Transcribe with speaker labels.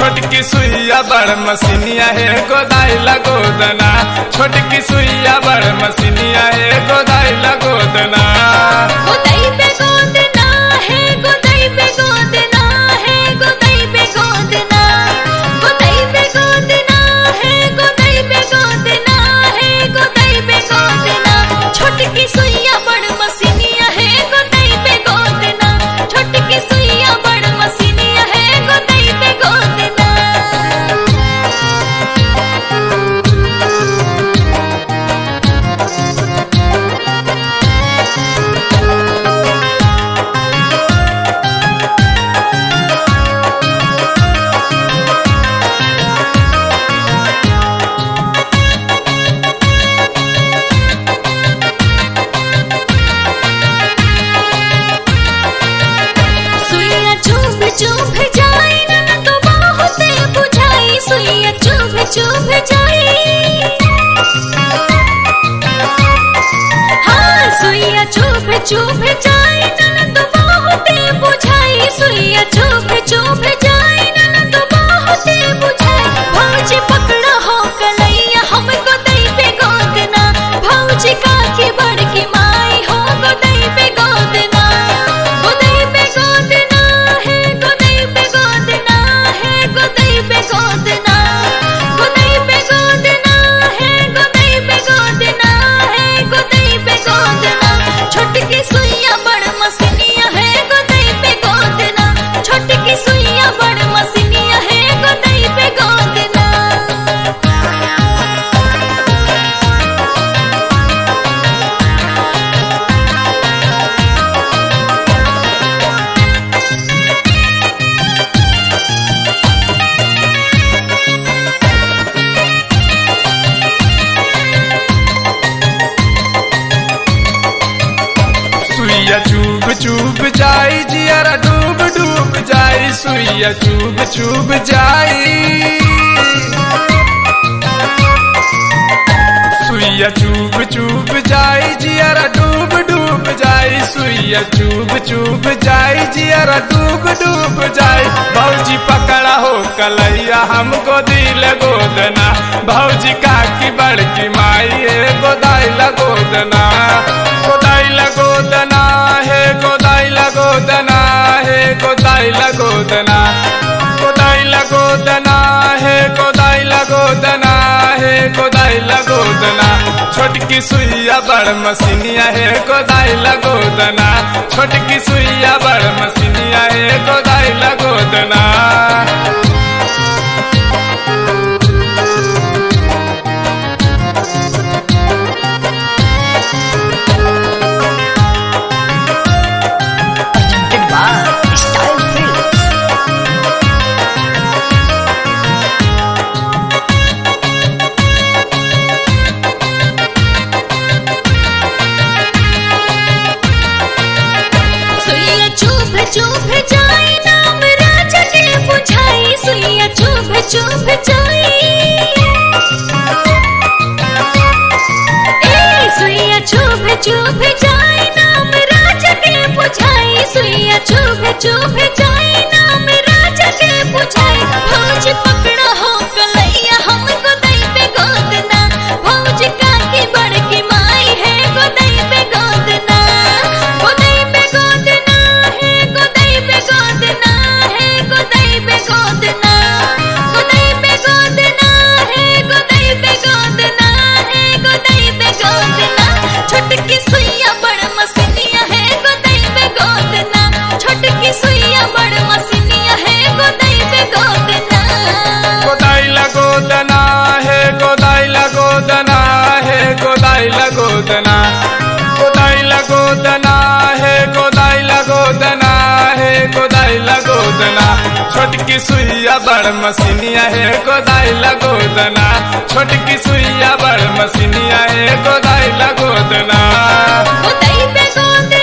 Speaker 1: छोटकी सुइया बड़ मसीनिया है गोदाई लगोदना। छोटकी सुइया बड़ मसीनिया है गोदाई लगोदना।
Speaker 2: गोदाई पे गोदना है, गोदाई पे गोदना है, गोदाई पे गोदना, गोदाई पे गोदना है, गोदाई पे गोदना है, गोदाई पे गोदना। छोटकी सुइया बड़ मसीनिया है गोदाई पे गोदना। छोटकी सुइया बड़ मसीनिया है गोदाई पे गोदना। सुइया चुभ चुभ जाए ना तो बहुत बुझाई। सुइया चुभ चुभ जाए, हाँ सुइया चुभ चुभ जाए ना तो बहुत बुझाई। सुइया चुभ चुभ जाए ना तो बहुत बुझाई। भौजी पकड़ा हो कलैया हमको दई पे गोदना। भौजी काकी बड़की माई हो गोदई पे गोदना। गोदई पे गोदना है, गोदई पे गोदना है, गोदई पे गोदना, गोदई पे गोदना है, गोदई पे गोदना है, गोदई पे गोदना। छोटकी सुइया बड़ मसीनिया है गोदई पे गोदना। छोटकी सुइया बड़ मसीनिया है गोदई पे गोदना।
Speaker 1: सुइया चुभ चुभ जाई जियरा डूब डूब जाई। सुइया चुभ चुभ जाई। सुइया चुभ चुभ जाई जियरा डूब डूब जाई। सुइया चुभ चुभ जाई जियरा डूब डूब जाई। भौजी पकड़ा हो कलैया हमको दिल गोदना। भौजी काकी बड़की माई है गोदाई लगोदना। गोदाई लगोदना है, गोदाई लगोदना है, गोदाई लगोदना, गोदाई लगोदना है, गोदाई लगोदना है, गोदाई लगोदना। छोटकी सुइया बड़ मसीनिया है गोदाई लगोदना। छोटकी सुइया बड़ मसीनिया है गोदाई लगोदना।
Speaker 2: Style films. सुइया चुभ चुभ जाए नाम राजा के बुझाई। सुइया चुभ चुभ जाए, ए सुइया चुभ चुभ जाए नाम राजा के बुझाई। सुइया चुभ चुभ जाए नाम राजा के बुझाई। भौजी पकड़ा हो कलैया हमको दई पे गोदना। भौजी काकी बड़की माई है गोदई पे गोदना। गोदई पे गोदना है, गोदई पे गोदना है, गोदई पे गोदना, गोदई पे गोदना है, गोदई पे गोदना है, गोदई पे गोदना। छोटकी सुइया बड़ मसीनिया है गोदई पे गोदना। छोटकी सुइया बड़ मसीनिया है गोदई पे गोदना।
Speaker 1: गोदाई लगोदना है, गोदाई लगोदना है, गोदाई लगोदना, गोदाई लगोदना है, गोदाई लगोदना है, गोदाई लगोदना। छोटकी सुइया बड़ मसीनिया है गोदाई लगोदना। छोटकी सुइया बड़ मसीनिया है गोदाई लगोदना।
Speaker 2: गोदई पे गोदना